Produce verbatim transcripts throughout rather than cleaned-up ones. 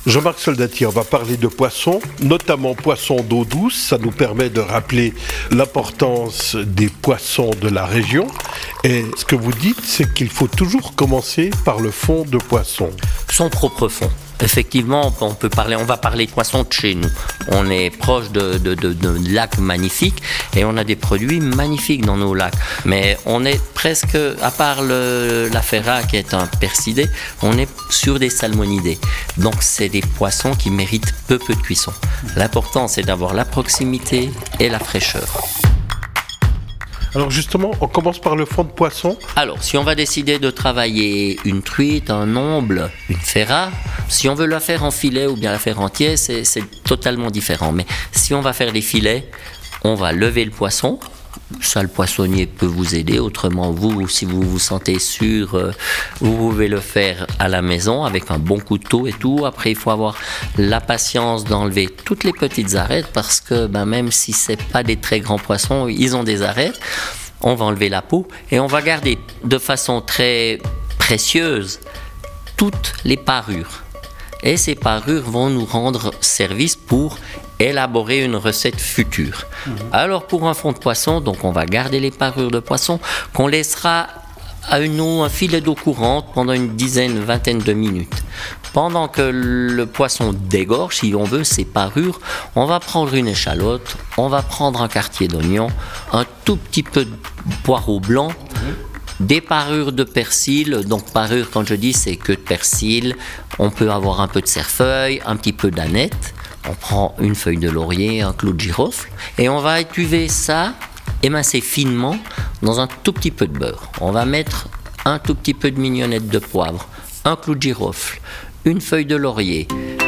Jean-Marc Soldati, on va parler de poissons, notamment poissons d'eau douce. Ça nous permet de rappeler l'importance des poissons de la région. Et ce que vous dites, c'est qu'il faut toujours commencer par le fond de poisson. Son propre fond. Effectivement, on peut parler, on va parler de poissons de chez nous. On est proche de, de, de, de lacs magnifiques et on a des produits magnifiques dans nos lacs. Mais on est presque, à part le, la ferra qui est un percidé, on est sur des salmonidés. Donc c'est des poissons qui méritent peu peu de cuisson. L'important c'est d'avoir la proximité et la fraîcheur. Alors justement, on commence par le fond de poisson. Alors, si on va décider de travailler une truite, un omble, une ferra, si on veut la faire en filet ou bien la faire entière, c'est, c'est totalement différent. Mais si on va faire des filets, on va lever le poisson. Ça, le poissonnier peut vous aider. Autrement, vous, si vous vous sentez sûr, euh, vous pouvez le faire à la maison avec un bon couteau et tout. Après, il faut avoir la patience d'enlever toutes les petites arêtes parce que ben, même si c'est pas des très grands poissons, ils ont des arêtes. On va enlever la peau et on va garder de façon très précieuse toutes les parures. Et ces parures vont nous rendre service pour élaborer une recette future. Mmh. Alors pour un fond de poisson, donc on va garder les parures de poisson qu'on laissera à une eau, un filet d'eau courante pendant une dizaine, vingtaine de minutes. Pendant que le poisson dégorge, si on veut, ses parures, on va prendre une échalote, on va prendre un quartier d'oignon, un tout petit peu de poireau blanc, mmh. des parures de persil. Donc parures, quand je dis, c'est que de persil. On peut avoir un peu de cerfeuil, un petit peu d'aneth. On prend une feuille de laurier, un clou de girofle et on va étuver ça, émincer finement dans un tout petit peu de beurre. On va mettre un tout petit peu de mignonnette de poivre, un clou de girofle, une feuille de laurier.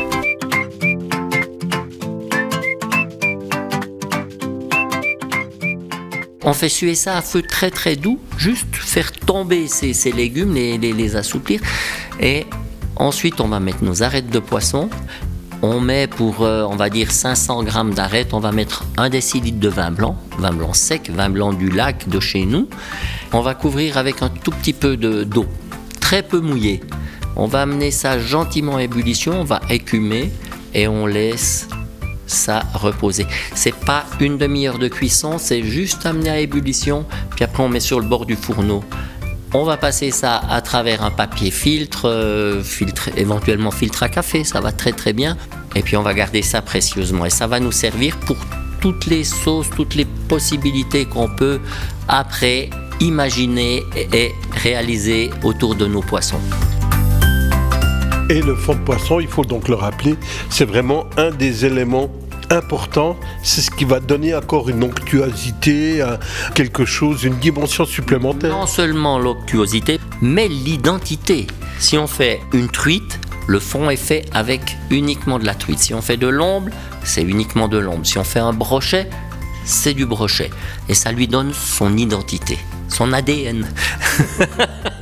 On fait suer ça à feu très très doux, juste faire tomber ces, ces légumes, les, les, les assouplir. Et ensuite, on va mettre nos arêtes de poisson. On met pour, euh, on va dire, cinq cents grammes d'arêtes, on va mettre un décilitre de vin blanc, vin blanc sec, vin blanc du lac de chez nous. On va couvrir avec un tout petit peu de, d'eau, très peu mouillée. On va amener ça gentiment à ébullition, on va écumer et on laisse ça reposer. C'est pas une demi-heure de cuisson, c'est juste amener à ébullition, puis après on met sur le bord du fourneau. On va passer ça à travers un papier filtre, euh, filtre, éventuellement filtre à café, ça va très très bien. Et puis on va garder ça précieusement et ça va nous servir pour toutes les sauces, toutes les possibilités qu'on peut après imaginer et réaliser autour de nos poissons. Et le fond de poisson, il faut donc le rappeler, c'est vraiment un des éléments important, c'est ce qui va donner encore une onctuosité, quelque chose, une dimension supplémentaire. Non seulement l'onctuosité, mais l'identité. Si on fait une truite, le fond est fait avec uniquement de la truite. Si on fait de l'omble, c'est uniquement de l'omble. Si on fait un brochet, c'est du brochet. Et ça lui donne son identité, son A D N.